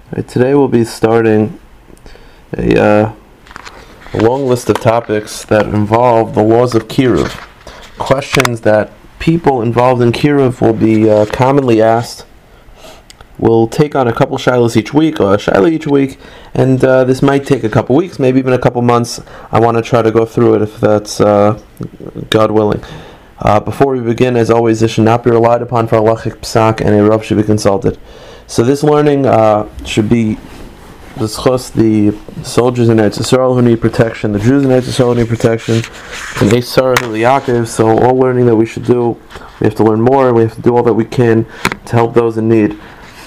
Right, today we'll be starting a long list of topics that involve the laws of Kiruv. Questions that people involved in Kiruv will be commonly asked. We'll take on a couple shilas each week, or a shilah each week, and this might take a couple weeks, maybe even a couple months. I want to try to go through it if that's God willing. Before we begin, as always, this should not be relied upon for halachic psak, and a rav should be consulted. So this learning should be discuss the soldiers in Eretz Yisrael who need protection, the Jews in Eretz Yisrael who need protection, and Eisar Yaakov. So all learning that we should do, we have to learn more, and we have to do all that we can to help those in need.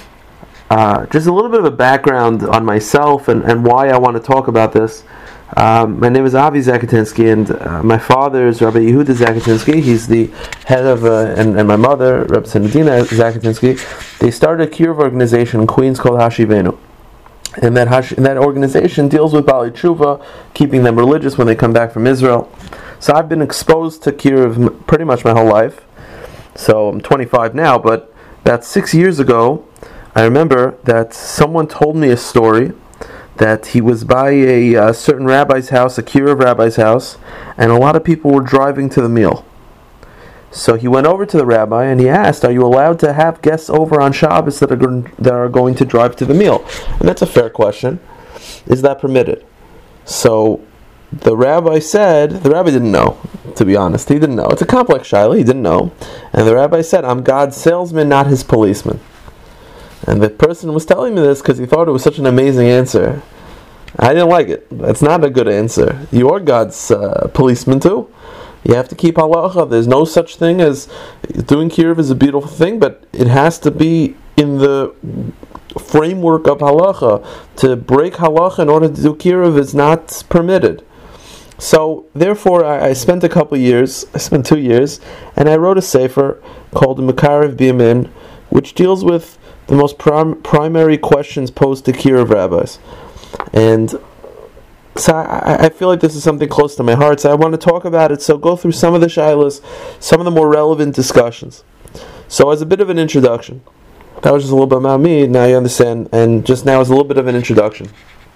Just a little bit of a background on myself and why I want to talk about this. My name is Avi Zakatinsky, and my father is Rabbi Yehuda Zakatinsky. He's the head of, and my mother, Rabbi Senadina Zakatinsky. They started a Kiruv organization in Queens called Hashivenu. And that organization deals with Bali Tshuva, keeping them religious when they come back from Israel. So I've been exposed to Kiruv pretty much my whole life. So I'm 25 now, but about 6 years ago, I remember that someone told me a story that he was by a certain rabbi's house, a Kiruv rabbi's house, and a lot of people were driving to the meal. So he went over to the rabbi and he asked, "Are you allowed to have guests over on Shabbos that are going to drive to the meal?" And that's a fair question. Is that permitted? So the rabbi didn't know, to be honest. He didn't know. It's a complex shaila, he didn't know. And the rabbi said, "I'm God's salesman, not his policeman." And the person was telling me this because he thought it was such an amazing answer. I didn't like it. That's not a good answer. You're God's policeman too. You have to keep halacha. There's no such thing as doing kiruv is a beautiful thing, but it has to be in the framework of halacha. To break halacha in order to do kiruv is not permitted. So therefore, I spent 2 years, and I wrote a sefer called Mekarev Biyamin, which deals with the most primary questions posed to Kiruv rabbis. And so I feel like this is something close to my heart, so I want to talk about it. So go through some of the shilas, some of the more relevant discussions. So as a bit of an introduction, that was just a little bit about me, now you understand, and just now as a little bit of an introduction.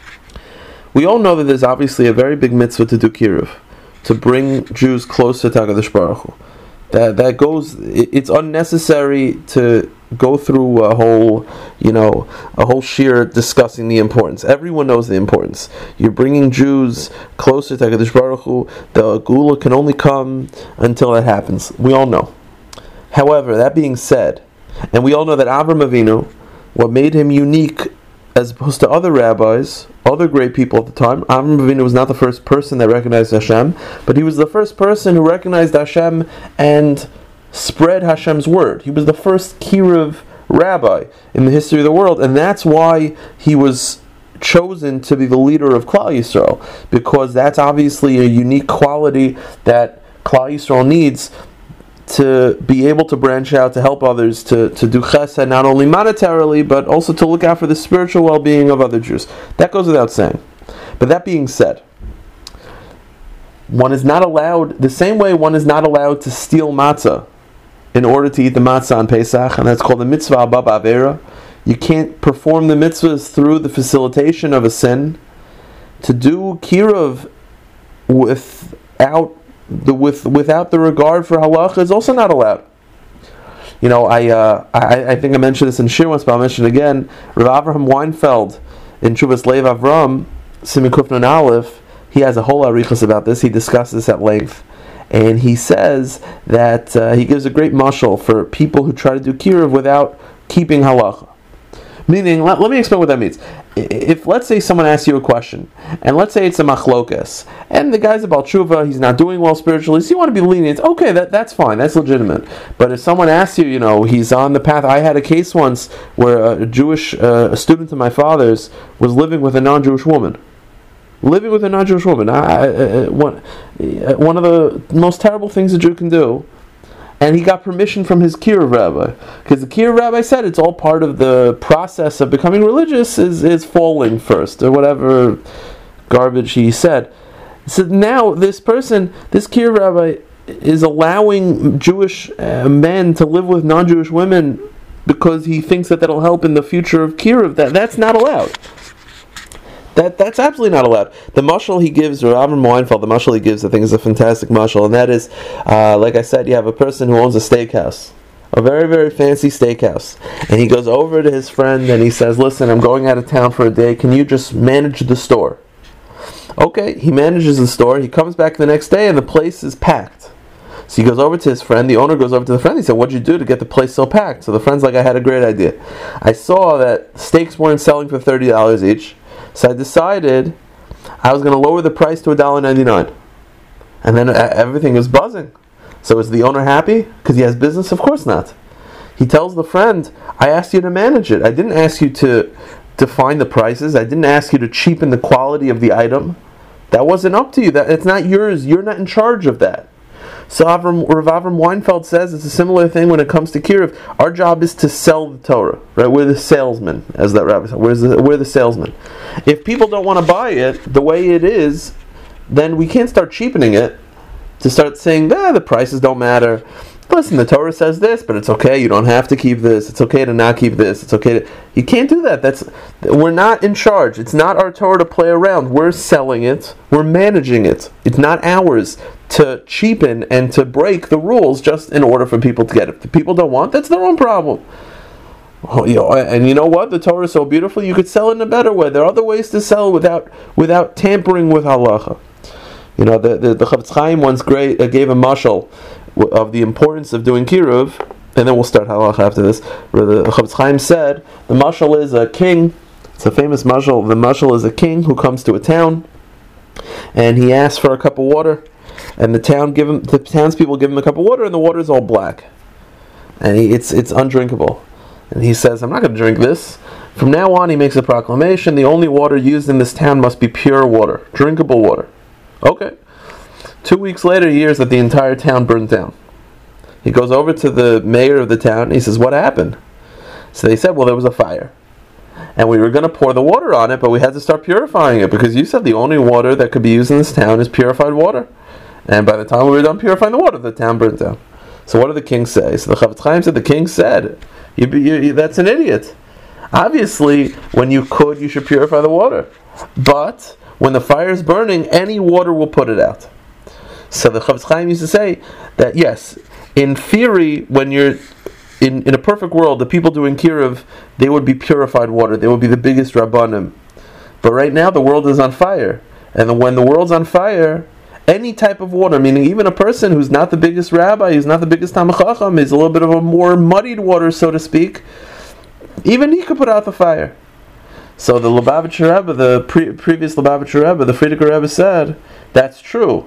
We all know that there's obviously a very big mitzvah to do Kiruv, to bring Jews closer to HaKadosh Baruch Hu. It's unnecessary to go through a whole shir discussing the importance. Everyone knows the importance. You're bringing Jews closer to HaKadosh Baruch Hu. The Geula can only come until that happens. We all know. However, that being said, and we all know that Avram Avinu, what made him unique as opposed to other rabbis, other great people at the time, Avram Avinu was not the first person that recognized Hashem, but he was the first person who recognized Hashem and spread Hashem's word. He was the first Kiruv rabbi in the history of the world, and that's why he was chosen to be the leader of Klal Yisrael, because that's obviously a unique quality that Klal Yisrael needs to be able to branch out, to help others, to do chesed, not only monetarily, but also to look out for the spiritual well-being of other Jews. That goes without saying. But that being said, one is not allowed, the same way one is not allowed to steal matzah in order to eat the matzah on Pesach, and that's called the mitzvah abba ba'avera. You can't perform the mitzvahs through the facilitation of a sin. To do kiruv without the regard for halacha is also not allowed. You know, I think I mentioned this in Shir once, but I'll mention it again. Rav Avraham Weinfeld in Chuvas Lev Avram, Siman Kuf Nun Aleph, he has a whole arichas about this. He discusses this at length, and he says that he gives a great mashal for people who try to do kiruv without keeping halacha. Meaning, let me explain what that means. If, let's say, someone asks you a question, and let's say it's a machlokas, and the guy's about tshuva, he's not doing well spiritually, so you want to be lenient, okay, that's fine, that's legitimate. But if someone asks you, he's on the path, I had a case once where a student of my father's was living with a non-Jewish woman. One of the most terrible things a Jew can do. And he got permission from his Kiruv rabbi, because the Kiruv rabbi said it's all part of the process of becoming religious is falling first, or whatever garbage he said. So now this Kiruv rabbi is allowing Jewish men to live with non-Jewish women because he thinks that that'll help in the future of Kiruv. That's not allowed. That's absolutely not allowed. The mashal he gives, or Avram Weinfeld, the mashal he gives, I think is a fantastic mashal, and that is, like I said, you have a person who owns a steakhouse, a very, very fancy steakhouse, and he goes over to his friend and he says, listen, I'm going out of town for a day, can you just manage the store? Okay, he manages the store, he comes back the next day and the place is packed. So he goes over to his friend, the owner goes over to the friend, he said, what'd you do to get the place so packed? So the friend's like, I had a great idea. I saw that steaks weren't selling for $30 each, so I decided I was going to lower the price to $1.99. And then everything was buzzing. So is the owner happy because he has business? Of course not. He tells the friend, I asked you to manage it. I didn't ask you to define the prices. I didn't ask you to cheapen the quality of the item. That wasn't up to you. It's not yours. You're not in charge of that. So Rav Avram Weinfeld says it's a similar thing when it comes to Kiruv. Our job is to sell the Torah, right? We're the salesmen, as that rabbi said. We're the salesmen. If people don't want to buy it the way it is, then we can't start cheapening it to start saying, the prices don't matter. Listen, the Torah says this, but it's okay. You don't have to keep this. It's okay to not keep this. It's okay to... You can't do that. We're not in charge. It's not our Torah to play around. We're selling it. We're managing it. It's not ours to cheapen and to break the rules just in order for people to get it. If the people don't want, that's their own problem. And you know what? The Torah is so beautiful, you could sell it in a better way. There are other ways to sell without tampering with halacha. You know, the Chofetz Chaim once gave a mashal of the importance of doing Kiruv, and then we'll start halacha after this. Where the Chofetz Chaim said, the mashal is a king. It's a famous mashal. The mashal is a king who comes to a town, and he asks for a cup of water, and the townspeople give him a cup of water, and the water is all black, and it's undrinkable. And he says, I'm not going to drink this. From now on, he makes a proclamation, the only water used in this town must be pure water, drinkable water. Okay. 2 weeks later, he hears that the entire town burned down. He goes over to the mayor of the town, and he says, what happened? So they said, well, there was a fire. And we were going to pour the water on it, but we had to start purifying it, because you said the only water that could be used in this town is purified water. And by the time we were done purifying the water, the town burned down. So what did the king say? So the Chofetz Chaim said, the king said, that's an idiot. Obviously, when you should purify the water. But when the fire is burning, any water will put it out. So the Chofetz Chaim used to say that, yes, in theory, when you're in a perfect world, the people doing Kiruv, they would be purified water. They would be the biggest Rabbanim. But right now, the world is on fire. And when the world's on fire, any type of water, meaning even a person who's not the biggest rabbi, who's not the biggest Talmid Chacham, is a little bit of a more muddied water, so to speak, even he could put out the fire. So the Lubavitcher Rebbe, the previous Lubavitcher Rebbe, the Frierdiker Rebbe said, that's true.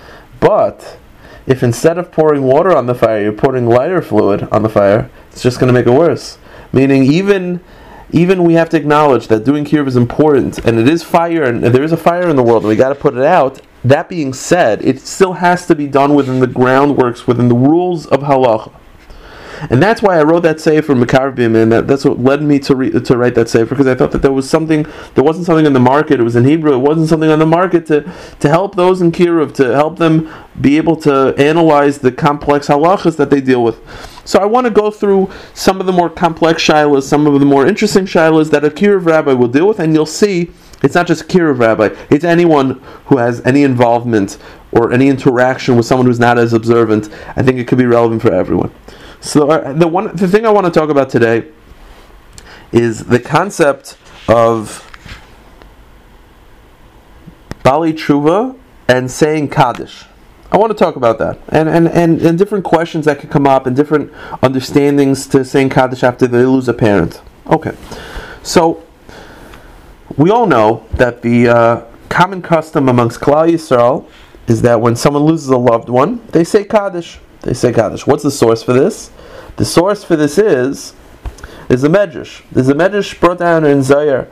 But if instead of pouring water on the fire, you're pouring lighter fluid on the fire, it's just going to make it worse. Meaning even we have to acknowledge that doing Kiruv is important, and it is fire, and there is a fire in the world, and we got to put it out. That being said, it still has to be done within the groundworks, within the rules of halacha. And that's why I wrote that sefer Mekarvim, and that's what led me to write that sefer, because I thought that there wasn't something in the market. It was in Hebrew. It wasn't something on the market to help those in Kiruv, to help them be able to analyze the complex halachas that they deal with. So I want to go through some of the more complex shilas, some of the more interesting shilas that a Kiruv rabbi will deal with, and you'll see it's not just a Kiruv rabbi, it's anyone who has any involvement or any interaction with someone who's not as observant. I think it could be relevant for everyone. So the thing I want to talk about today is the concept of Bali Tshuva and saying Kaddish. I want to talk about that and different questions that could come up and different understandings to saying Kaddish after they lose a parent. Okay, so we all know that the common custom amongst Klal Yisrael is that when someone loses a loved one, they say Kaddish. They say Kaddish. What's the source for this? The source for this is a Medrash. There's a Medrash brought down in Zohar.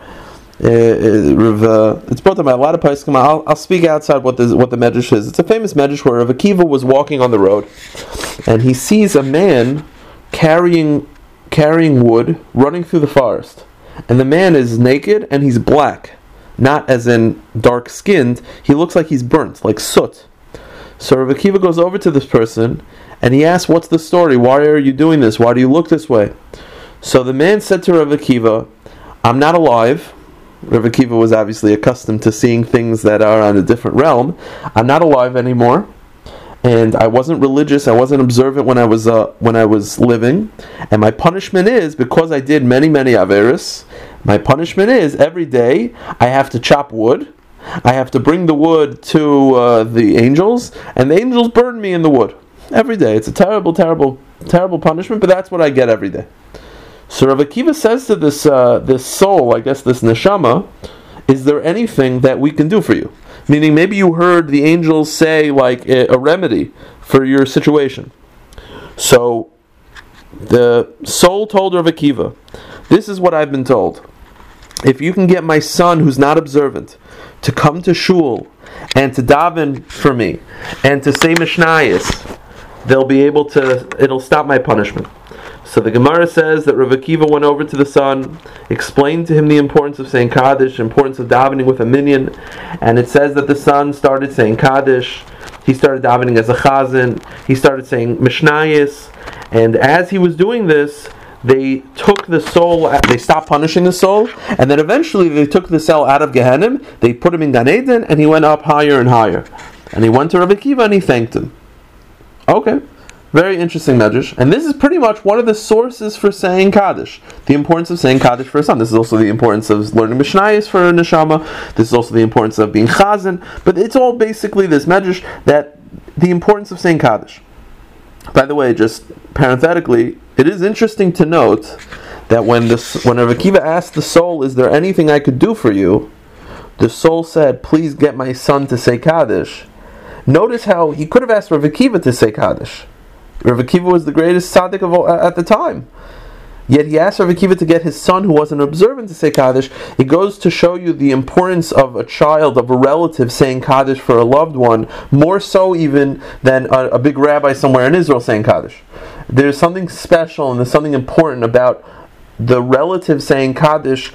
It's brought down by a lot of poskim. I'll speak outside what the Medrash is. It's a famous Medrash where Rav Akiva was walking on the road, and he sees a man carrying wood running through the forest. And the man is naked and he's black. Not as in dark-skinned. He looks like he's burnt, like soot. So Rav Akiva goes over to this person and he asks, what's the story? Why are you doing this? Why do you look this way? So the man said to Rav Akiva, I'm not alive. Rav Akiva was obviously accustomed to seeing things that are on a different realm. I'm not alive anymore, and I wasn't religious. I wasn't observant when I was living, and my punishment is, because I did many averos, my punishment is every day I have to chop wood. I have to bring the wood to the angels, and the angels burn me in the wood every day. It's a terrible punishment, but that's what I get every day. So Rav Akiva says to this soul, I guess this neshama, is there anything that we can do for you? Meaning, maybe you heard the angels say like a remedy for your situation. So the soul told Rav Akiva, this is what I've been told. If you can get my son who's not observant to come to shul and to daven for me and to say mishnayos, it'll stop my punishment. So the Gemara says that Rav Akiva went over to the son, explained to him the importance of saying Kaddish, the importance of davening with a minyan, and it says that the son started saying Kaddish, he started davening as a chazan, he started saying mishnayos, and as he was doing this, they took the soul, they stopped punishing the soul, and then eventually they took the soul out of Gehenna, they put him in Gan Eden, and he went up higher and higher. And he went to Rav Akiva and he thanked him. Okay. Very interesting medrash, and this is pretty much one of the sources for saying Kaddish. The importance of saying Kaddish for a son. This is also the importance of learning Mishnayos for a neshama. This is also the importance of being chazan. But it's all basically this medrash, that the importance of saying Kaddish. By the way, just parenthetically, it is interesting to note that when Rav Akiva asked the soul, "Is there anything I could do for you?" the soul said, "Please get my son to say Kaddish." Notice how he could have asked Rav Akiva to say Kaddish. Rav Akiva was the greatest tzaddik of all, at the time. Yet he asked Rav Akiva to get his son, who wasn't observant, to say Kaddish. It goes to show you the importance of a child, of a relative, saying Kaddish for a loved one, more so even than a big rabbi somewhere in Israel saying Kaddish. There's something special and there's something important about the relative saying Kaddish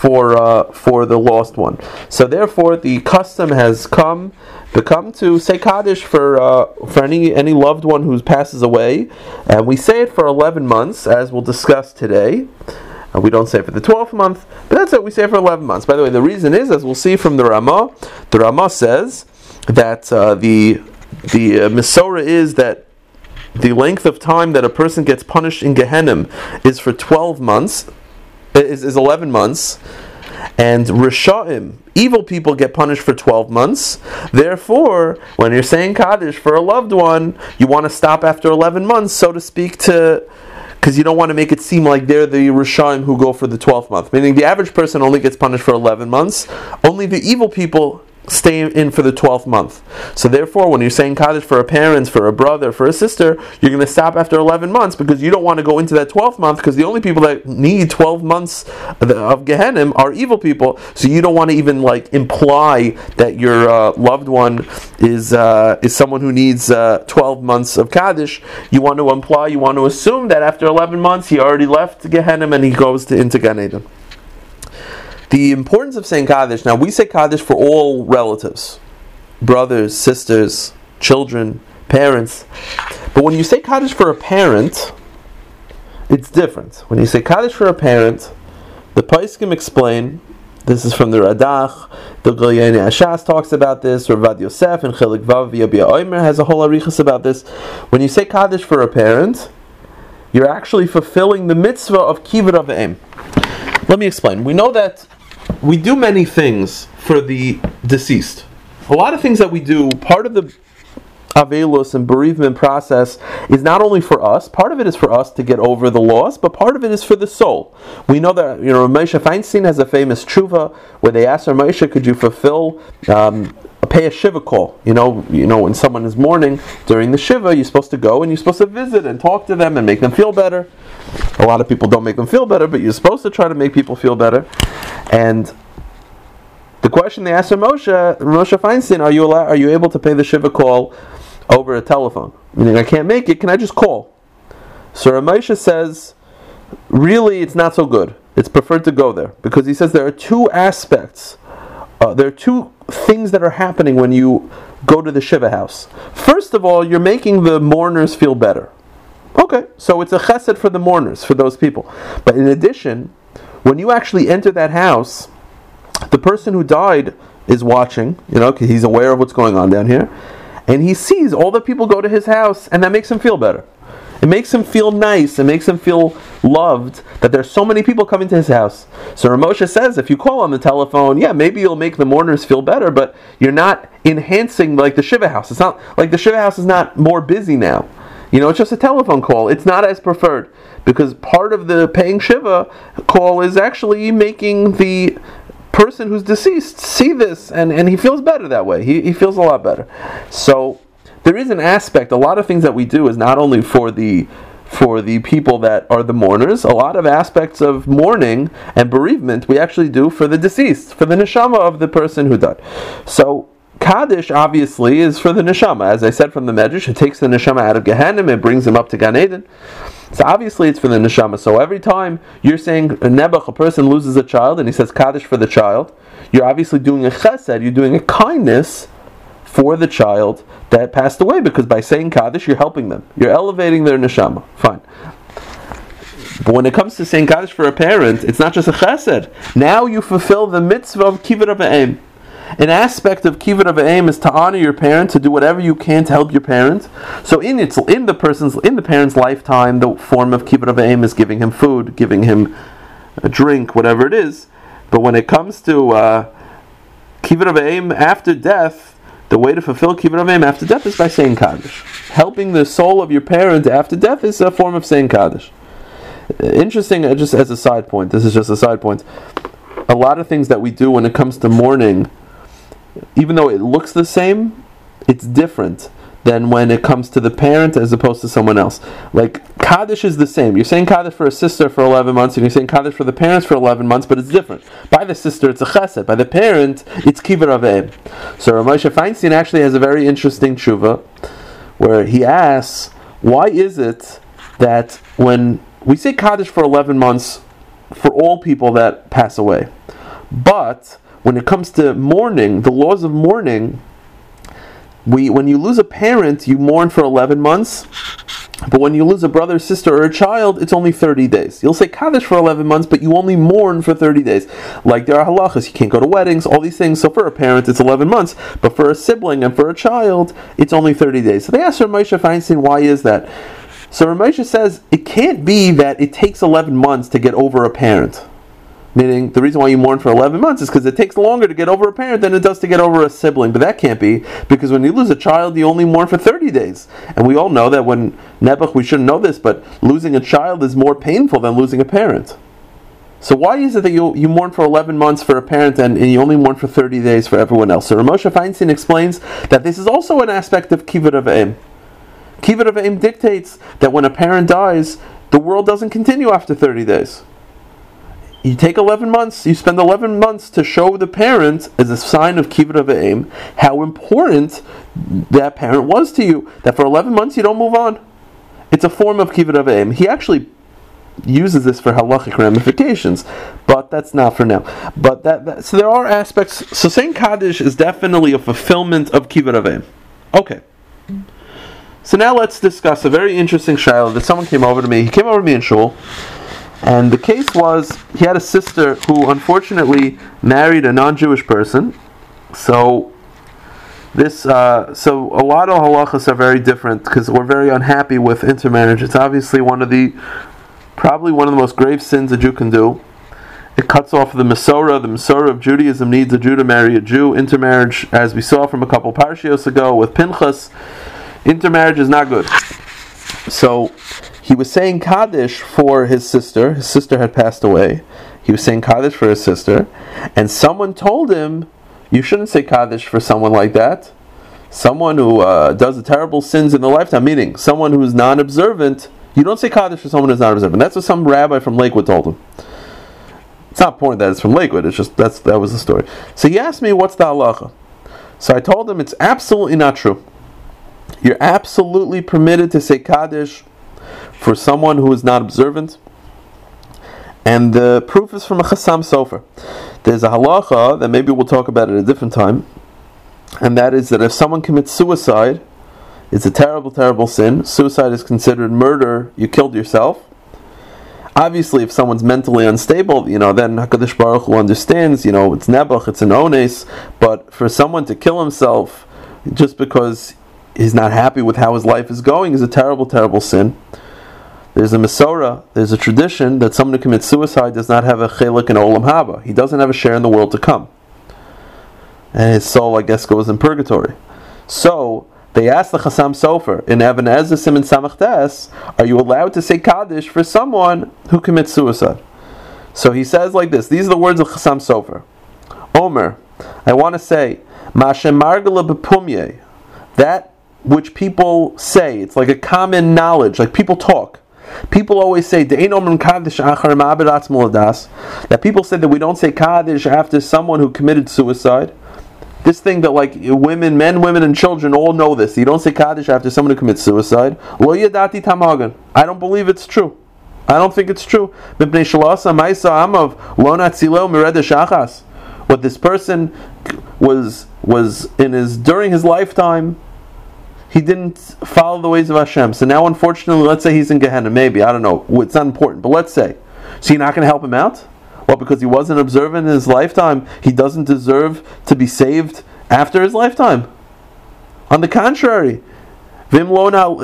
for the lost one. So therefore, the custom has become to say Kaddish for any loved one who passes away, and we say it for 11 months, as we'll discuss today. We don't say it for the 12th month, but that's it. We say it for 11 months. By the way, the reason is, as we'll see from the Ramah says that the Mesorah is that the length of time that a person gets punished in Gehenna is for 12 months. Is 11 months, and Risha'im, evil people, get punished for 12 months. Therefore, when you're saying Kaddish for a loved one, you want to stop after 11 months, so to speak, because you don't want to make it seem like they're the Risha'im who go for the 12th month. Meaning the average person only gets punished for 11 months. Only the evil people stay in for the 12th month. So therefore, when you're saying Kaddish for a parent, for a brother, for a sister, you're going to stop after 11 months, because you don't want to go into that 12th month, because the only people that need 12 months of Gehenna are evil people. So you don't want to even imply that your loved one is someone who needs 12 months of Kaddish. You want to assume that after 11 months he already left Gehenna and he goes into Gan Eden. The importance of saying Kaddish. Now, we say Kaddish for all relatives, brothers, sisters, children, parents. But when you say Kaddish for a parent, it's different. When you say Kaddish for a parent, the Paiskim explain, this is from the Radach, the Galyani Ashas talks about this, Ravad Yosef and Chelik Vav Yabia Omer has a whole arichas about this. When you say Kaddish for a parent, you're actually fulfilling the mitzvah of Kivud Avim. Let me explain. We know that we do many things for the deceased. A lot of things that we do, part of the Avelus and bereavement process is not only for us, part of it is for us to get over the loss, but part of it is for the soul. We know that, Moshe Feinstein has a famous tshuva where they asked Moshe, could you fulfill, pay a shiva call? When someone is mourning during the shiva, you're supposed to go and you're supposed to visit and talk to them and make them feel better. A lot of people don't make them feel better, but you're supposed to try to make people feel better. And the question they asked Moshe Feinstein, are you able to pay the shiva call over a telephone? Meaning, I can't make it, can I just call? So Moshe says, really, it's not so good. It's preferred to go there, because he says there are two aspects. There are two things that are happening when you go to the shiva house. First of all, you're making the mourners feel better. Okay, so it's a chesed for the mourners, for those people. But in addition, when you actually enter that house, the person who died is watching, because he's aware of what's going on down here, and he sees all the people go to his house, and that makes him feel better. It makes him feel nice. It makes him feel loved that there's so many people coming to his house. So Rav Moshe says, if you call on the telephone, maybe you'll make the mourners feel better, but you're not enhancing like the Shiva house. It's not like the Shiva house is not more busy now. It's just a telephone call. It's not as preferred, because part of the paying Shiva call is actually making the person who's deceased see this, and he feels better that way. He feels a lot better. So there is an aspect, a lot of things that we do is not only for the people that are the mourners. A lot of aspects of mourning and bereavement we actually do for the deceased, for the neshama of the person who died. So Kaddish obviously is for the neshama. As I said from the Medrash, it takes the neshama out of Gehenna, it brings him up to Gan Eden. So obviously it's for the neshama. So every time you're saying a Nebuch, a person loses a child, and he says Kaddish for the child, you're obviously doing a chesed, you're doing a kindness for the child that passed away, because by saying Kaddish, you're helping them. You're elevating their neshama. Fine. But when it comes to saying Kaddish for a parent, it's not just a chesed. Now you fulfill the mitzvah of Kibbud Avayim. An aspect of Kibbud Avayim is to honor your parent, to do whatever you can to help your parent. So in the parent's lifetime, the form of Kibbud Avayim is giving him food, giving him a drink, whatever it is. But when it comes to Kibbud Avayim after death, the way to fulfill Kibbud Avayim after death is by saying Kaddish. Helping the soul of your parent after death is a form of saying Kaddish. Interesting, just as a side point, this is just a side point, a lot of things that we do when it comes to mourning, even though it looks the same, it's different than when it comes to the parent as opposed to someone else. Like, Kaddish is the same. You're saying Kaddish for a sister for 11 months, and you're saying Kaddish for the parents for 11 months, but it's different. By the sister, it's a chesed. By the parent, it's Kibbud Avayim. So Rav Moshe Feinstein actually has a very interesting tshuva, where he asks, why is it that when we say Kaddish for 11 months for all people that pass away, but when it comes to mourning, the laws of mourning, when you lose a parent, you mourn for 11 months, but when you lose a brother, sister, or a child, it's only 30 days. You'll say Kaddish for 11 months, but you only mourn for 30 days. Like there are halachas, you can't go to weddings, all these things. So for a parent, it's 11 months, but for a sibling and for a child, it's only 30 days. So they asked Rav Moshe Feinstein, why is that? So Rav Moshe says, it can't be that it takes 11 months to get over a parent. Meaning, the reason why you mourn for 11 months is because it takes longer to get over a parent than it does to get over a sibling. But that can't be, because when you lose a child, you only mourn for 30 days. And we all know that when Nebuch, we shouldn't know this, but losing a child is more painful than losing a parent. So why is it that you mourn for 11 months for a parent and you only mourn for 30 days for everyone else? So Rav Moshe Feinstein explains that this is also an aspect of Kibbud Avayim. Kibbud Avayim dictates that when a parent dies, the world doesn't continue after 30 days. You take 11 months, you spend 11 months to show the parent, as a sign of Kibbud Avayim, how important that parent was to you, that for 11 months you don't move on. It's a form of Kibbud Avayim. He actually uses this for halachic ramifications, but that's not for now. But so there are aspects. So saying Kaddish is definitely a fulfillment of Kibbud Avayim. Okay. So now let's discuss a very interesting shayla that someone came over to me. He came over to me in shul. And the case was, he had a sister who unfortunately married a non-Jewish person. So a lot of halachas are very different because we're very unhappy with intermarriage. It's obviously probably one of the most grave sins a Jew can do. It cuts off the Masorah. The Masorah of Judaism needs a Jew to marry a Jew. Intermarriage, as we saw from a couple parshios ago with Pinchas, intermarriage is not good. So he was saying Kaddish for his sister. His sister had passed away. He was saying Kaddish for his sister. And someone told him, you shouldn't say Kaddish for someone like that. Someone who does the terrible sins in the lifetime, meaning someone who is non-observant. You don't say Kaddish for someone who is non-observant. That's what some rabbi from Lakewood told him. It's not important that it's from Lakewood. It's just that was the story. So he asked me, what's the halacha? So I told him it's absolutely not true. You're absolutely permitted to say Kaddish for someone who is not observant, and the proof is from a Chassam Sofer. There's a halacha that maybe we'll talk about at a different time, and that is that if someone commits suicide It's a terrible, terrible sin. Suicide is considered murder. You killed yourself. Obviously, if someone's mentally unstable, then HaKadosh Baruch Hu understands, it's nebuch, it's an ones. But for someone to kill himself just because he's not happy with how his life is going is a terrible, terrible sin. There's a Masorah, there's a tradition that someone who commits suicide does not have a chelik in Olam Haba. He doesn't have a share in the world to come. And his soul, I guess, goes in purgatory. So, they asked the Chassam Sofer in Even HaEzer Siman Samach Tes, are you allowed to say Kaddish for someone who commits suicide? So he says like this, these are the words of Chassam Sofer. Omer, I want to say, Mashem Margala B'Pumye, that which people say, it's like a common knowledge, like people talk. People always say that people say that we don't say Kaddish after someone who committed suicide. This thing that women, men, women, and children all know this. You don't say Kaddish after someone who commits suicide. Lo yadati tamagan. I don't believe it's true. I don't think it's true. What this person was during his lifetime, he didn't follow the ways of Hashem. So now, unfortunately, let's say he's in Gehenna. Maybe, I don't know. It's not important, but let's say. So you're not going to help him out? Well, because he wasn't observant in his lifetime, he doesn't deserve to be saved after his lifetime. On the contrary, think about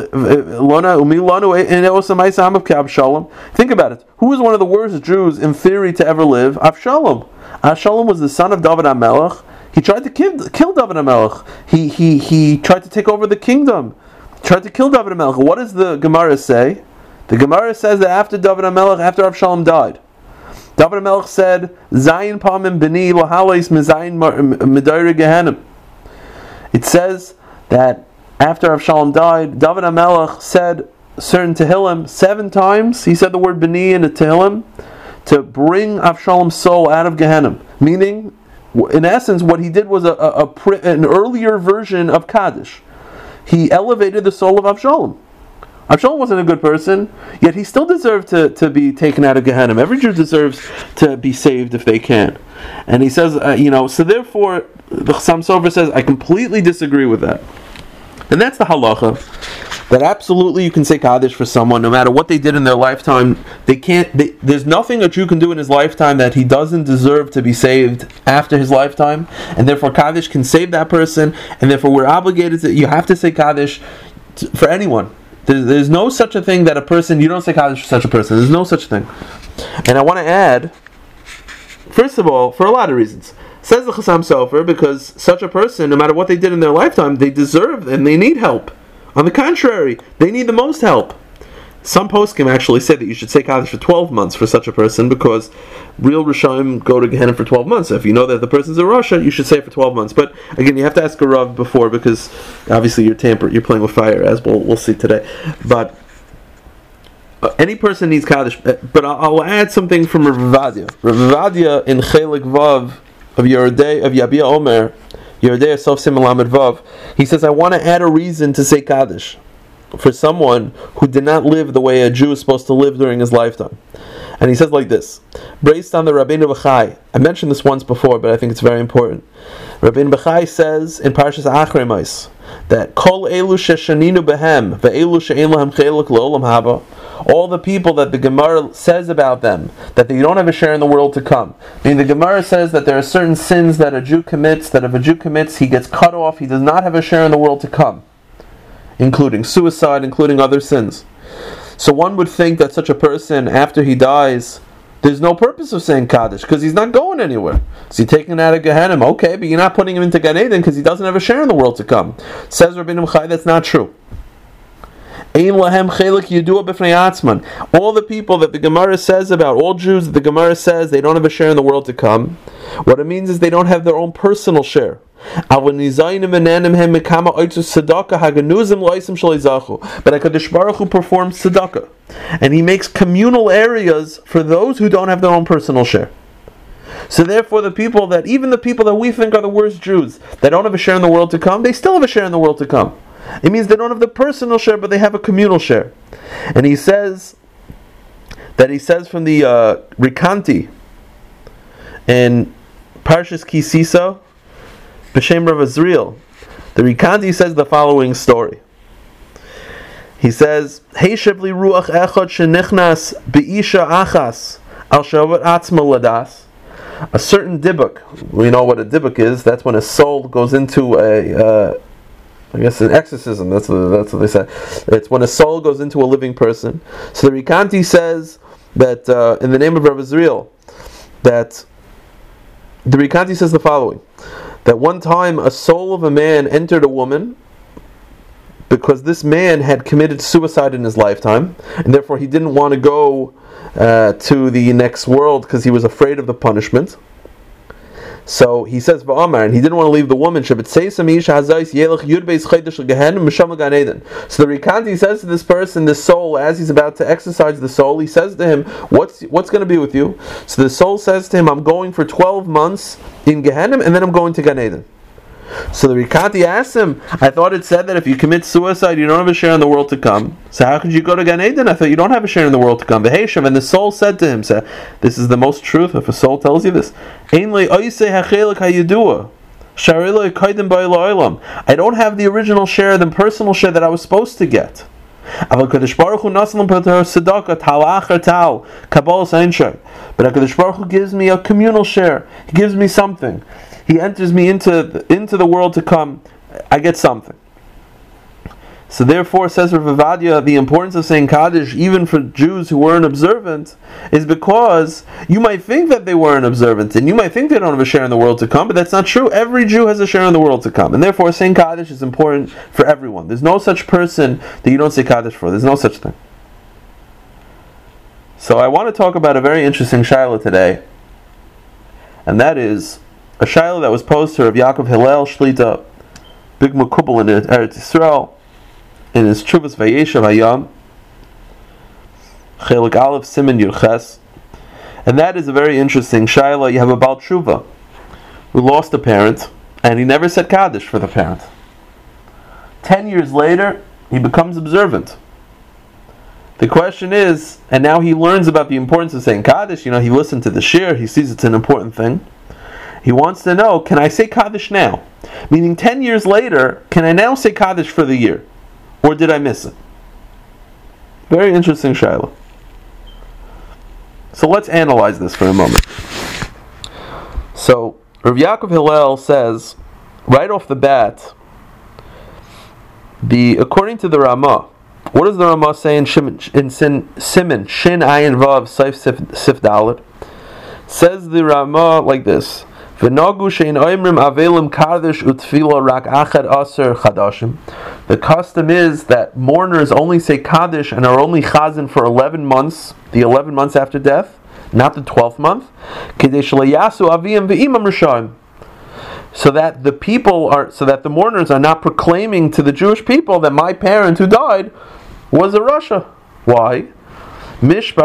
it. Who was one of the worst Jews in theory to ever live? Avshalom. Avshalom was the son of David HaMelech. He tried to kill David HaMelech. He tried to take over the kingdom. Tried to kill David HaMelech. What does the Gemara say? The Gemara says that after David HaMelech, after Avshalom died, David HaMelech said, Zayin Pamim B'ni L'halais Mizayin Medayre Gehenim. It says that after Avshalom died, David HaMelech said certain Tehillim 7 times. He said the word B'ni in the Tehillim to bring Avshalom's soul out of Gehenim. Meaning, in essence, what he did was an earlier version of Kaddish. He elevated the soul of Avshalom. Avshalom wasn't a good person, yet he still deserved to be taken out of Gehenna. Every Jew deserves to be saved if they can. And he says, so therefore, the Chassam Sofer says, I completely disagree with that. And that's the halacha, that absolutely you can say Kaddish for someone, no matter what they did in their lifetime. There's nothing a Jew can do in his lifetime that he doesn't deserve to be saved after his lifetime, and therefore Kaddish can save that person, and therefore we're obligated to, you have to say Kaddish for anyone. There's no such a thing that a person, you don't say Kaddish for such a person. There's no such thing. And I want to add, first of all, for a lot of reasons. Says the Chassam Sofer, because such a person, no matter what they did in their lifetime, they deserve and they need help. On the contrary, they need the most help. Some poskim actually say that you should say Kaddish for 12 months for such a person, because real Rishonim go to Gehenna for 12 months. So if you know that the person's a Rasha, you should say it for 12 months. But again, you have to ask a Rav before, because obviously you're playing with fire, as we'll see today. But any person needs Kaddish. But I'll add something from Rav Vadia. Rav Vadia in Chelik Vav of Yerodei of Yabia Omer, Yerodei Sof Siman Lamed Vav, he says, I want to add a reason to say Kaddish for someone who did not live the way a Jew is supposed to live during his lifetime. And he says like this, based on the Rabbeinu Bechai. I mentioned this once before, but I think it's very important. Rabbeinu Bechai says in Parshas Achrei Mos that Kol elu sheshaninu behem ve'elu she'en lahem chelek le'olam haba, all the people that the Gemara says about them, that they don't have a share in the world to come. I mean, the Gemara says that there are certain sins that a Jew commits, that if a Jew commits, he gets cut off, he does not have a share in the world to come, including suicide, including other sins. So one would think that such a person, after he dies, there's no purpose of saying Kaddish, because he's not going anywhere. Is he taken out of Gehenna? Okay, but you're not putting him into Gan Eden because he doesn't have a share in the world to come. Says Rabbeinu Bechai, that's not true. All the people that the Gemara says about, all Jews that the Gemara says they don't have a share in the world to come, what it means is they don't have their own personal share. But HaKadosh Baruch Hu performs tzedakah, and He makes communal areas for those who don't have their own personal share. So therefore, even the people that we think are the worst Jews, that don't have a share in the world to come, they still have a share in the world to come. It means they don't have the personal share, but they have a communal share. And he says from the Rikanti in Parshas Kisisa, B'Shem Rav Azriel, the Rikanti says the following story. He says, "Hey shivli ruach echad shenichnas beisha achas al shavat atzma ladas." A certain dibuk. We know what a dibuk is. That's when a soul goes into I guess an exorcism. That's what they say. It's when a soul goes into a living person. So the Rikanti says that in the name of Rav Israel, that the Rikanti says the following: that one time a soul of a man entered a woman because this man had committed suicide in his lifetime, and therefore he didn't want to go to the next world because he was afraid of the punishment. So he says v'amar, and he didn't want to leave the woman. So the Rikanti says to this person, this soul, as he's about to exercise the soul, he says to him, what's going to be with you? So the soul says to him, I'm going for 12 months in Gehenna, and then I'm going to Gan Eden. So the Rikanti asks him, I thought it said that if you commit suicide, you don't have a share in the world to come. So how could you go to Gan Eden? I thought you don't have a share in the world to come. And the soul said to him, this is the most truth, if a soul tells you this, I don't have the original share, the personal share that I was supposed to get. But HaKadosh Baruch Hu gives me a communal share. He gives me something. He enters me into the world to come. I get something. So therefore, says Rav Ovadia, the importance of saying Kaddish, even for Jews who weren't observant, is because you might think that they weren't observant, and you might think they don't have a share in the world to come, but that's not true. Every Jew has a share in the world to come, and therefore saying Kaddish is important for everyone. There's no such person that you don't say Kaddish for. There's no such thing. So I want to talk about a very interesting Shaila today, and that is a Shaila that was posed to Rav Yaakov Hillel Shlita, big Mekubal in Eretz Yisrael, in his Chuvas Vayeshev Hayam, Chelik Aleph Siman Yurches, and that is a very interesting Shaila. You have a Baal Tshuva who lost a parent, and he never said Kaddish for the parent. 10 years later, he becomes observant. The question is, and now he learns about the importance of saying Kaddish. He listened to the shir, he sees it's an important thing. He wants to know, can I say Kaddish now? Meaning 10 years later, can I now say Kaddish for the year? Or did I miss it? Very interesting Shaila. So let's analyze this for a moment. So Rav Yaakov Hillel says, right off the bat, according to the Ramah, what does the Ramah say in Siman Shin Ayin Vav Saif Sif Dalet? Says the Ramah like this: the custom is that mourners only say Kaddish and are only Chazan for 11 months, the 11 months after death, not the 12th month, so that the mourners are not proclaiming to the Jewish people that my parent who died was a Rasha. Why? We have a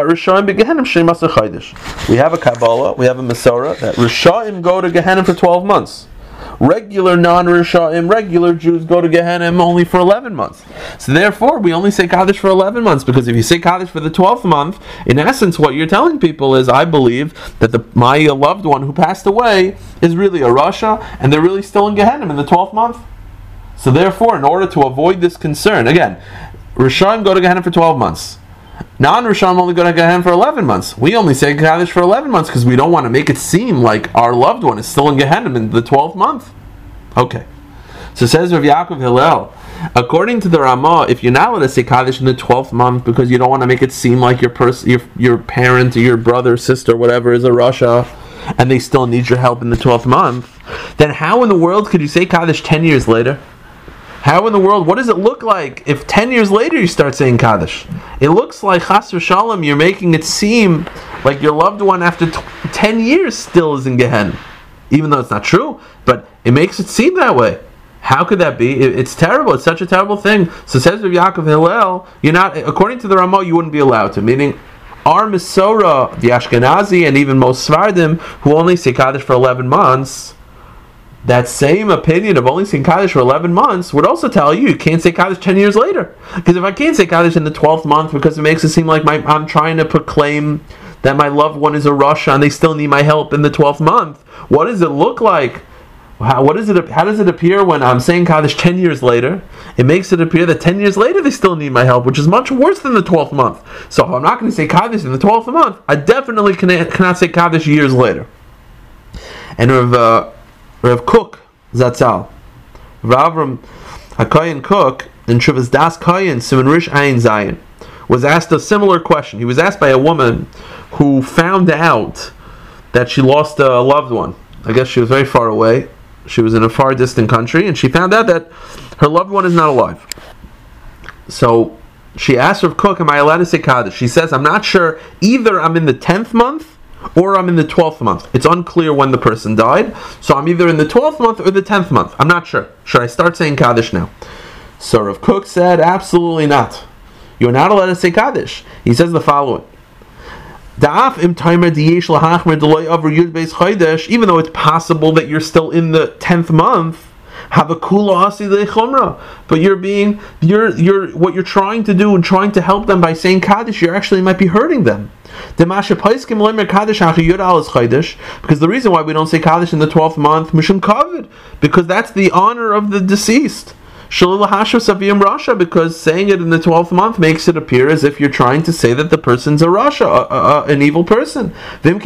Kabbalah, we have a Masorah that Rishaim go to Gehenna for 12 months. Regular non-Rishaim, regular Jews go to Gehenna only for 11 months. So therefore, we only say Kaddish for 11 months, because if you say Kaddish for the 12th month, in essence, what you're telling people is, I believe that my loved one who passed away is really a Rasha, and they're really still in Gehenna in the 12th month. So therefore, in order to avoid this concern, again, Rishaim go to Gehenna for 12 months. Non-Rishon only go to Gehenna for 11 months. We only say Kaddish for 11 months because we don't want to make it seem like our loved one is still in Gehenna in the 12th month. Okay. So says Rav Yaakov Hillel, according to the Ramah, if you're not allowed to say Kaddish in the 12th month because you don't want to make it seem like your parent or your brother, sister, whatever is a Rasha, and they still need your help in the 12th month, then how in the world could you say Kaddish 10 years later? How in the world, what does it look like if 10 years later you start saying Kaddish? It looks like Chas v'Shalom, you're making it seem like your loved one after 10 years still is in Gehenna. Even though it's not true, but it makes it seem that way. How could that be? It's terrible. It's such a terrible thing. So says Rav Yaakov Hillel, you're not, according to the Ramah, you wouldn't be allowed to. Meaning, our Masorah, the Ashkenazi, and even most Svardim, who only say Kaddish for 11 months, that same opinion of only saying Kaddish for 11 months would also tell you can't say Kaddish 10 years later. Because if I can't say Kaddish in the 12th month because it makes it seem like I'm trying to proclaim that my loved one is a Rasha and they still need my help in the 12th month, what does it look like How does it appear when I'm saying Kaddish 10 years later? It makes it appear that 10 years later they still need my help, which is much worse than the 12th month. So if I'm not going to say Kaddish in the 12th month, I definitely cannot say Kaddish years later. And Rav Kook Zatzal, Rav Avram HaKoyen Kook, in Shuvas Das Koyen, Siman Rish Ayin Zayin, was asked a similar question. He was asked by a woman who found out that she lost a loved one. I guess she was very far away. She was in a far distant country, and she found out that her loved one is not alive. So she asked Rav Kook, am I allowed to say Kaddish? She says, I'm not sure. Either I'm in the 10th month or I'm in the 12th month. It's unclear when the person died. So I'm either in the 12th month or the 10th month. I'm not sure. Should I start saying Kaddish now? So Rav Kook said, absolutely not. You're not allowed to say Kaddish. He says the following. Even though it's possible that you're still in the 10th month, but you're what you're trying to do and trying to help them by saying Kaddish, you actually might be hurting them. Because the reason why we don't say Kaddish in the 12th month, because that's the honor of the deceased. Because saying it in the 12th month makes it appear as if you're trying to say that the person's a rasha, an evil person. You're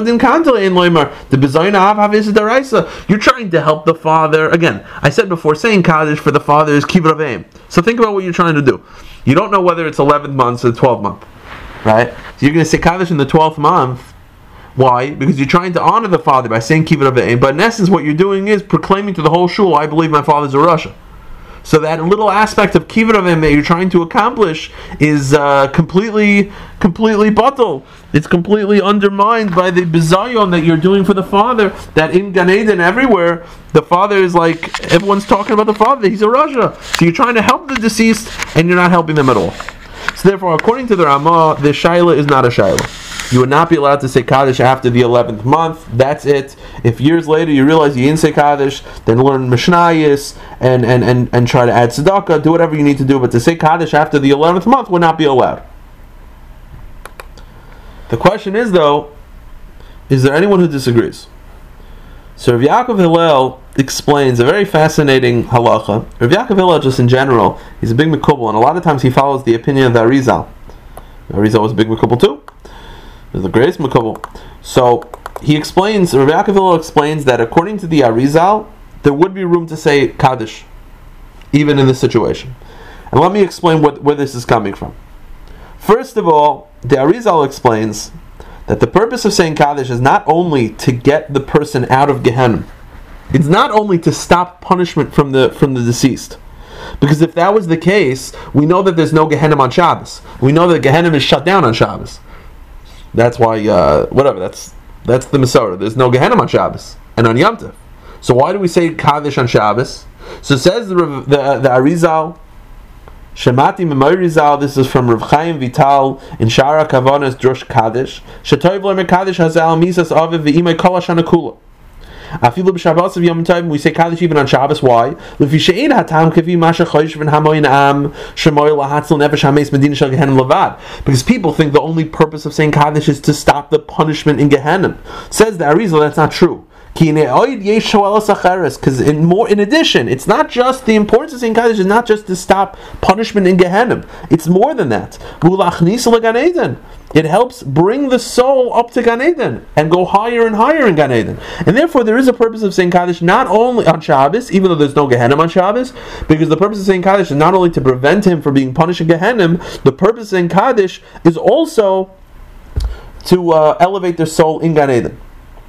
trying to help the father. Again, I said before, saying Kaddish for the father is kibbud avim. So think about what you're trying to do. You don't know whether it's 11th month or 12th month, right? So you're going to say Kaddish in the 12th month. Why? Because you're trying to honor the father by saying kibbud avim. But in essence, what you're doing is proclaiming to the whole shul, I believe my father's a rasha. So that little aspect of kibbud avim that you're trying to accomplish is completely batal. It's completely undermined by the bizayon that you're doing for the father. That in Gan Eden everywhere, the father is like, everyone's talking about the father. He's a rasha. So you're trying to help the deceased, and you're not helping them at all. So therefore, according to the Ramah, the shaila is not a shaila. You would not be allowed to say Kaddish after the 11th month. That's it. If years later you realize you didn't say Kaddish, then learn Mishnayos and try to add tzedakah, do whatever you need to do. But to say Kaddish after the 11th month would not be allowed. The question is, though, is there anyone who disagrees? So Rav Yaakov Hillel explains a very fascinating halacha. Rav Yaakov Hillel, just in general, he's a big mekubal, and a lot of times he follows the opinion of the Arizal. Arizal was a big mekubal too. He's the greatest mekubal. So he explains, Rav Yaakov Hillel explains that according to the Arizal, there would be room to say Kaddish, even in this situation. And let me explain where this is coming from. First of all, the Arizal explains that the purpose of saying Kaddish is not only to get the person out of Gehenna. It's not only to stop punishment from the deceased. Because if that was the case, we know that there's no Gehenna on Shabbos. We know that Gehenna is shut down on Shabbos. That's why, that's the Masorah. There's no Gehenna on Shabbos and on Yom Tov. So why do we say Kaddish on Shabbos? So says the Arizal, Shemati Memori Rizal, this is from Rav Chaim Vital in Shara Kavanas Drush Kaddish. Shetoiv lemer Kaddish hazal misas aviv ve'imay kol hashana kula. Afilu b'Shabbos of Yom Tov, we say Kaddish even on Shabbos. Why? Lefi she'ein hatam kevi masha chosh v'nhamoyin am shemoy lahatzil nefesh hameis medina shel Gehenim levad. Because people think the only purpose of saying Kaddish is to stop the punishment in Gehenim. Says the Arizal, that's not true. Because in addition, it's not just the importance of saying Kaddish is not just to stop punishment in Gehenna. It's more than that. It helps bring the soul up to Gan Eden and go higher and higher in Gan Eden. And therefore, there is a purpose of saying Kaddish not only on Shabbos, even though there's no Gehenna on Shabbos, because the purpose of saying Kaddish is not only to prevent him from being punished in Gehenna. The purpose of saying Kaddish is also to elevate their soul in Gan Eden.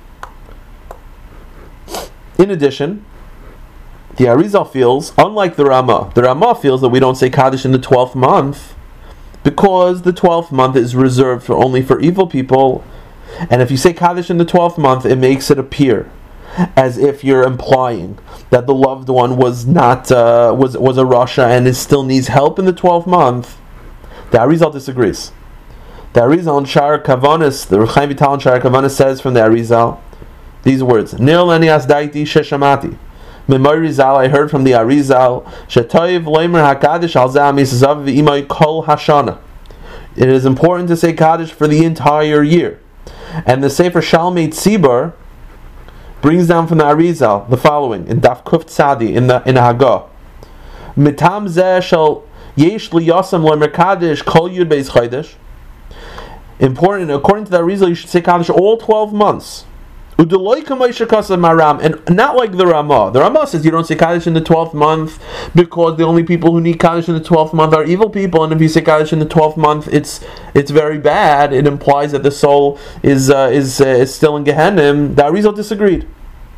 In addition, the Arizal feels, unlike the Ramah feels that we don't say Kaddish in the 12th month because the 12th month is reserved only for evil people, and if you say Kaddish in the 12th month, it makes it appear as if you're implying that the loved one was not was a rasha and still needs help in the 12th month. The Arizal disagrees. The Arizal in Shara Kavanis, the Rav Chaim Vital in Shara Kavanis says from the Arizal these words: Nir leni asdaiti sheshamati. Memori Zal, I heard from the Arizal. Shetoiv leimer hakadish al zamisazav v'imay kol hashana. It is important to say Kaddish for the entire year. And the Sefer Shalmei Tzibur brings down from the Arizal the following in Daf Kuf Tzadi in the Hagah. Mitam zeh shel yesh li yasam lemerkadish kol yud beis chaydesh. Important, according to the Arizal, you should say Kaddish all 12 months. And not like the Ramah. The Ramah says you don't say Kaddish in the 12th month because the only people who need Kaddish in the 12th month are evil people, and if you say Kaddish in the 12th month, it's very bad. It implies that the soul is still in Gehenna. The Arizal disagreed.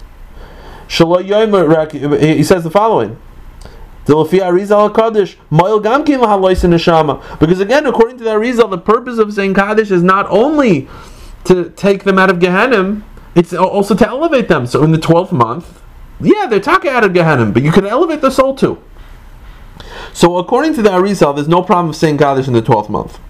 He says the following. Because again, according to the Arizal, the purpose of saying Kaddish is not only to take them out of Gehenna, it's also to elevate them. So in the 12th month, yeah, they're taka out of Gehenna, but you can elevate the soul too. So according to the Arizal, there's no problem of saying Kaddish in the 12th month.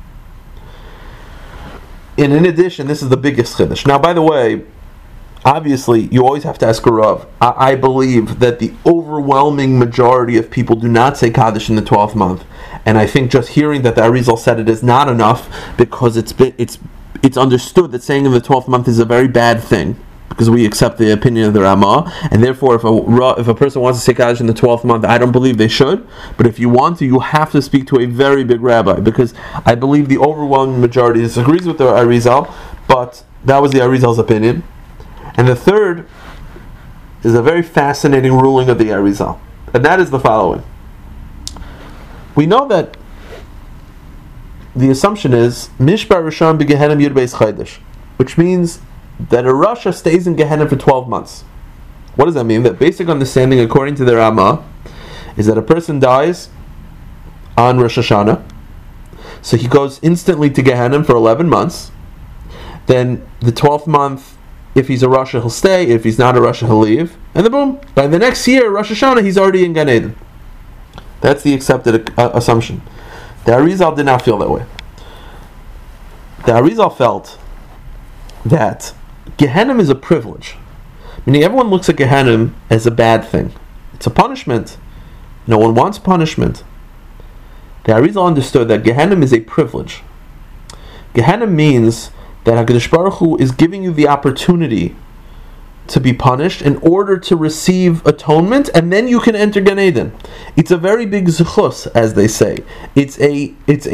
And in addition, this is the biggest chiddush. Now, by the way, obviously, you always have to ask a Rav. I believe that the overwhelming majority of people do not say Kaddish in the 12th month. And I think just hearing that the Arizal said it is not enough, because it's understood that saying in the 12th month is a very bad thing, because we accept the opinion of the Ramah, and therefore if a person wants to say Kaddish in the 12th month, I don't believe they should, but if you want to, you have to speak to a very big rabbi, because I believe the overwhelming majority disagrees with the Arizal, but that was the Arizal's opinion. And the third is a very fascinating ruling of the Arizal, and that is the following. We know that the assumption is Mishpar Rishon b'Gehenna Yud Beis Chaydesh, which means that a Rasha stays in Gehenna for 12 months. What does that mean? The basic understanding, according to the Ramah, is that a person dies on Rosh Hashanah, so he goes instantly to Gehenna for 11 months. Then the 12th month, if he's a Rasha, he'll stay. If he's not a Rasha, he'll leave. And then boom, by the next year, Rosh Hashanah, he's already in Gan Eden. That's the accepted assumption. The Arizal did not feel that way. The Arizal felt that Gehenna is a privilege. Meaning everyone looks at Gehenna as a bad thing. It's a punishment. No one wants punishment. The Arizal understood that Gehenna is a privilege. Gehenna means that HaKadosh Baruch Hu is giving you the opportunity to be punished in order to receive atonement, and then you can enter Gan Eden. It's a very big zechus, as they say. It's a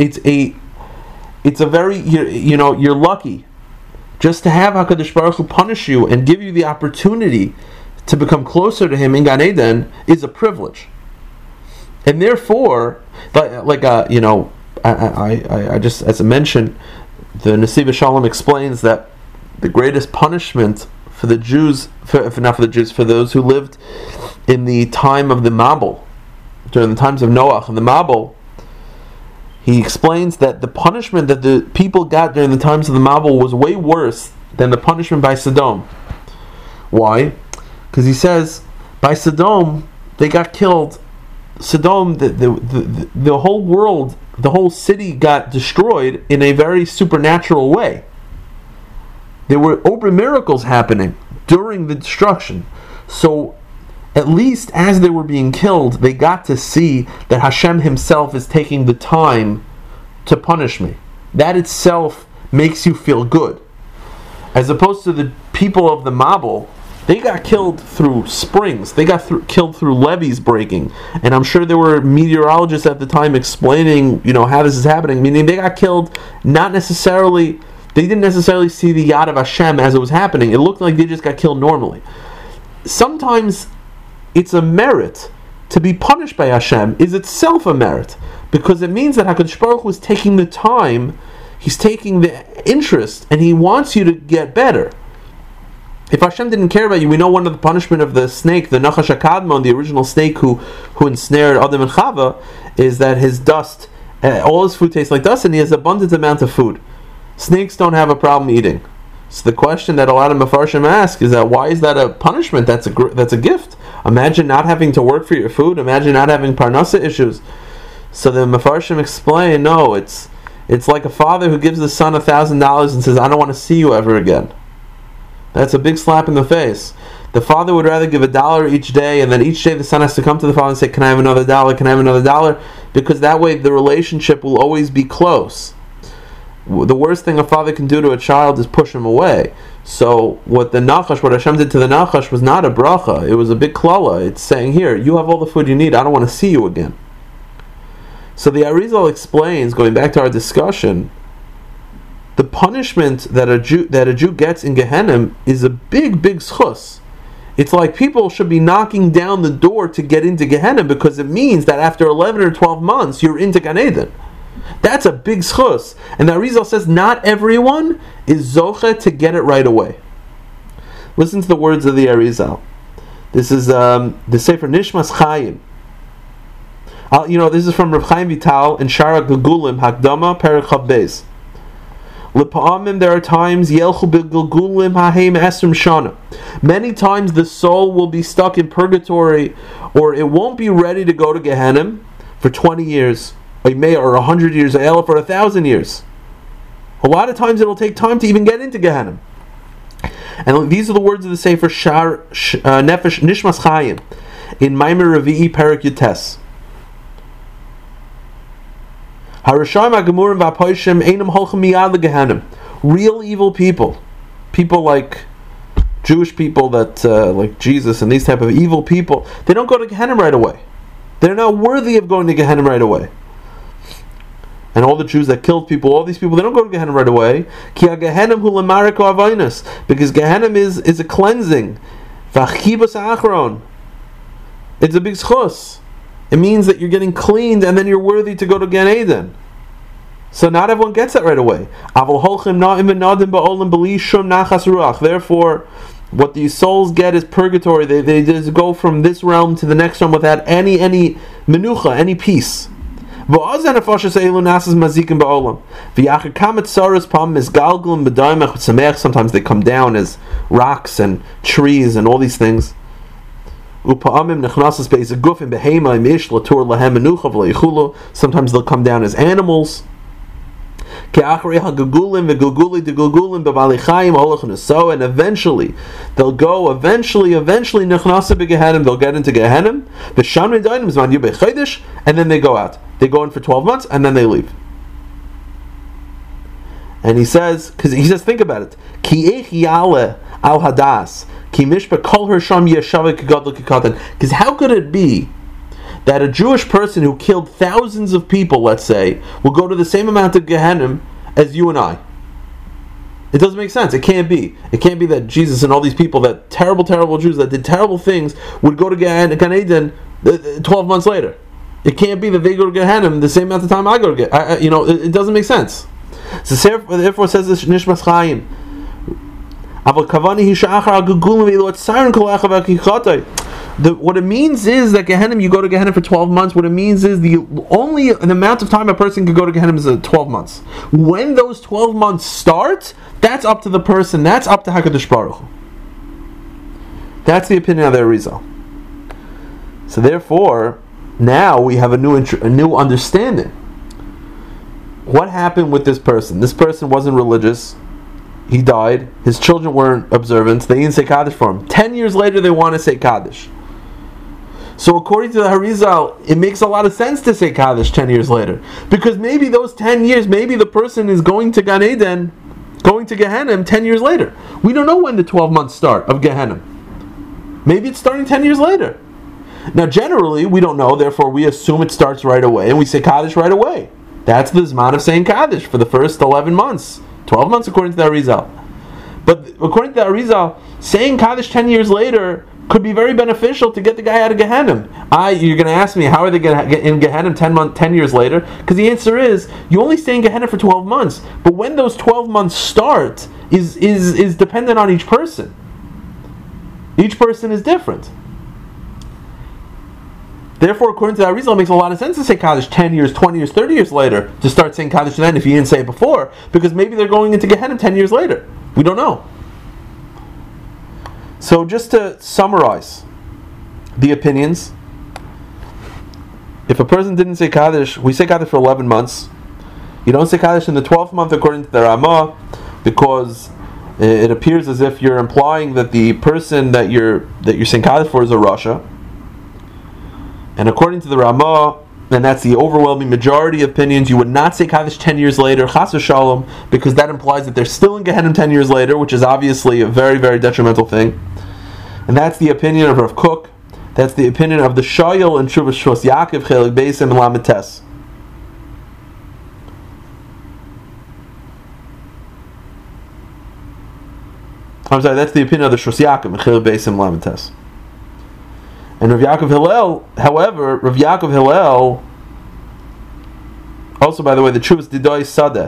very, you're lucky. Just to have HaKadosh Baruch Hu punish you and give you the opportunity to become closer to Him in Gan Eden is a privilege. And therefore, I just, as I mentioned, the Nesiv Shalom explains that the greatest punishment for the Jews, for those who lived in the time of the Mabul, during the times of Noach and the Mabul, he explains that the punishment that the people got during the times of the Mabul was way worse than the punishment by Sodom. Why? Because he says, by Sodom, they got killed. Sodom, the whole world, the whole city got destroyed in a very supernatural way. There were open miracles happening during the destruction. So, at least as they were being killed, they got to see that Hashem Himself is taking the time to punish me. That itself makes you feel good. As opposed to the people of the Mabul, they got killed through springs. They got killed through levees breaking. And I'm sure there were meteorologists at the time explaining, how this is happening. Meaning they got killed not necessarily... They didn't necessarily see the Yad of Hashem as it was happening. It looked like they just got killed normally. Sometimes it's a merit to be punished by Hashem is itself a merit, because it means that HaKadosh Baruch Hu is taking the time, He's taking the interest, and He wants you to get better. If Hashem didn't care about you, we know one of the punishment of the snake, the Nachash HaKadmon, the original snake who ensnared Adam and Chava, is that his dust, all his food tastes like dust, and he has abundant amount of food. Snakes don't have a problem eating. So the question that a lot of Mefarshim ask is that why is that a punishment? That's a gift. Imagine not having to work for your food. Imagine not having parnasa issues. So the Mefarshim explain, no, it's like a father who gives his son $1,000 and says, I don't want to see you ever again. That's a big slap in the face. The father would rather give $1 each day, and then each day the son has to come to the father and say, can I have $1? Can I have $1? Because that way the relationship will always be close. the worst thing a father can do to a child is push him away. So what Hashem did to the Nachash was not a bracha, it was a big klala. It's saying, here, you have all the food you need, I don't want to see you again. So the Arizal explains, going back to our discussion, the punishment that a Jew gets in Gehenna is a big schus. It's like people should be knocking down the door to get into Gehenna, because it means that after 11 or 12 months you're into Gan Eden. That's a big schus. And the Arizal says not everyone is zoche to get it right away. Listen to the words of the Arizal. This is the Sefer Nishmas Chaim. This is from Reb Chaim Vital in Shara Gegulim Hakdama Perek Chav Beis. L'pa'amim, there are times Yelchu b'Gilgulim Haheim Esrim Shana. Many times the soul will be stuck in purgatory, or it won't be ready to go to Gehenna for 20 years, or 100 years, or 1,000 years. A lot of times it'll take time to even get into Gehenna. And these are the words of the Sefer Nefesh Nishmas Chaim in Maimer Revi'i Perek Yutes. Real evil people like Jewish people that like Jesus and these type of evil people, they don't go to Gehenna right away. They're not worthy of going to Gehenna right away. And all the Jews that killed people, all these people, they don't go to Gehenna right away. Because Gehenna is a cleansing. It's a big schus. It means that you're getting cleaned and then you're worthy to go to Gan Eden. So not everyone gets that right away. Therefore, what these souls get is purgatory. They just go from this realm to the next realm without any menucha, any peace. Sometimes they come down as rocks and trees and all these things. Sometimes they'll come down as animals. And eventually they'll go, they'll get into Gehenna, and then they go out. They go in for 12 months and then they leave. And he says, think about it. Because how could it be that a Jewish person who killed thousands of people, let's say, will go to the same amount of Gehenna as you and I? It doesn't make sense. It can't be. It can't be that Jesus and all these people, that terrible Jews that did terrible things, would go to Gan Eden 12 months later. It can't be that they go to Gehenna the same amount of time I go to Gehenna. It doesn't make sense. So therefore says this Nishmas Chaim. What it means is that Gehenna, you go to Gehenna for 12 months. What it means is the amount of time a person can go to Gehenna is 12 months. When those 12 months start, that's up to the person. That's up to HaKadosh Baruch Hu. That's the opinion of the Arizal. So therefore, now we have a new understanding. What happened with this person? This person wasn't religious. He died. His children weren't observant. They didn't say Kaddish for him. 10 years later, they want to say Kaddish. So according to the Harizal, it makes a lot of sense to say Kaddish 10 years later. Because maybe those 10 years, maybe the person is going to Gan Eden, going to Gehenna 10 years later. We don't know when the 12 months start of Gehenna. Maybe it's starting 10 years later. Now generally, we don't know, therefore we assume it starts right away, and we say Kaddish right away. That's the Zman of saying Kaddish for the first 11 months. 12 months according to the Arizal. But according to the Arizal, saying Kaddish 10 years later could be very beneficial to get the guy out of Gehenna. You're going to ask me, how are they going to get in Gehenna 10 years later? Because the answer is, you only stay in Gehenna for 12 months. But when those 12 months start is dependent on each person. Each person is different. Therefore, according to the Arizal, it makes a lot of sense to say Kaddish 10 years, 20 years, 30 years later, to start saying Kaddish then if you didn't say it before, because maybe they're going into Gehenna 10 years later. We don't know. So just to summarize the opinions, if a person didn't say Kaddish, we say Kaddish for 11 months. You don't say Kaddish in the 12th month according to the Ramah, because it appears as if you're implying that the person that you're saying Kaddish for is a Rasha. And according to the Ramah, and that's the overwhelming majority of opinions, you would not say Kaddish 10 years later, Chas v'Shalom, because that implies that they're still in Gehenna 10 years later, which is obviously a very, very detrimental thing. And that's the opinion of Rav Kook. That's the opinion of the Shayil and Shuvas Shos Yaakov, Chelik Beisim, and Lamed Tes. I'm sorry, that's the opinion of the Shos Yaakov, and Chelik Beisim, and Lamed Tes. And Rav Yaakov Hillel, however, Rav Yaakov Hillel, also by the way, the Chuvas Didoy Sadeh.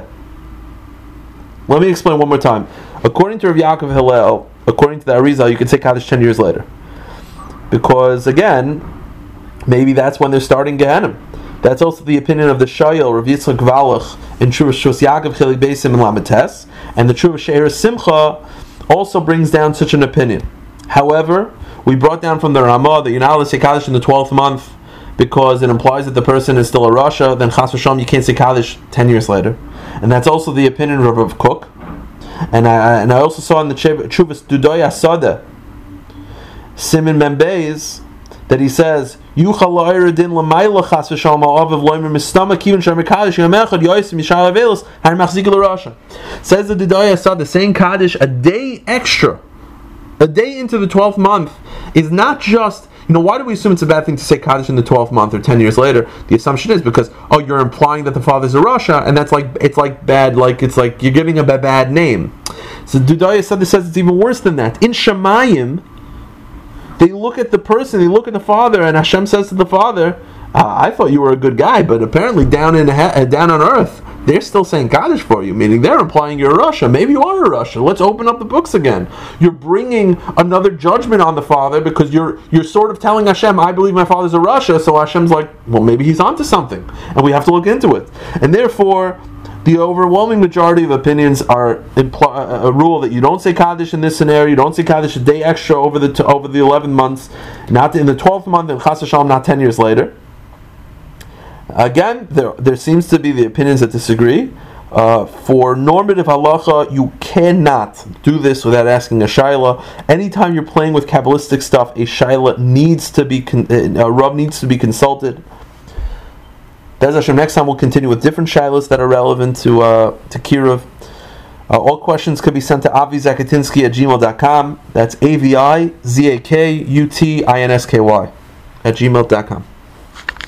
Let me explain one more time. According to Rav Yaakov Hillel, according to the Arizal, you can say Kaddish 10 years later. Because again, maybe that's when they're starting Gehenna. That's also the opinion of the Shayil, Rav Yitzchak Valach, in Chuvas Shos Yaakov, Chelik Beisim, and Lamed Tes. And the Chuvas She'er Simcha also brings down such an opinion. However, we brought down from the Ramah that you're not allowed to say Kaddish in the 12th month because it implies that the person is still a Rasha. Then Chas v'Shalom, you can't say Kaddish 10 years later. And that's also the opinion of Rav Kook. And I also saw in the Chuvas Dudoya Sada, Simin Membeis, that he says, Yuchal la'ir l'mayla Chas v'Shalom ha'aviv loimer mistama kivin shem Kaddish yom echad yoysim yishal avelos har machzik l'Rasha. Says the Dudoya Sada, saying Kaddish a day extra, a day into the 12th month, is not just, why do we assume it's a bad thing to say Kaddish in the 12th month or 10 years later? The assumption is because, you're implying that the father's a Rasha, and that's it's like you're giving him a bad name. So Dudaya says it's even worse than that. In Shemayim, they look at the person, they look at the father, and Hashem says to the father, I thought you were a good guy, but apparently down on earth, they're still saying Kaddish for you, meaning they're implying you're a Rasha. Maybe you are a Rasha. Let's open up the books again. You're bringing another judgment on the father because you're sort of telling Hashem, I believe my father's a Rasha, so Hashem's like, well, maybe he's onto something, and we have to look into it. And therefore, the overwhelming majority of opinions are a rule that you don't say Kaddish in this scenario, you don't say Kaddish a day extra over the 11 months, not in the 12th month, and Chas v'Shalom not 10 years later. Again, there seems to be the opinions that disagree. For normative halacha, you cannot do this without asking a shaila. Anytime you're playing with Kabbalistic stuff, a shaila needs to be a Rav needs to be consulted. Bez Hashem, next time we'll continue with different shailas that are relevant to Kiruv. All questions could be sent to avizakutinsky@gmail.com. That's AVIZAKUTINSKY @gmail.com.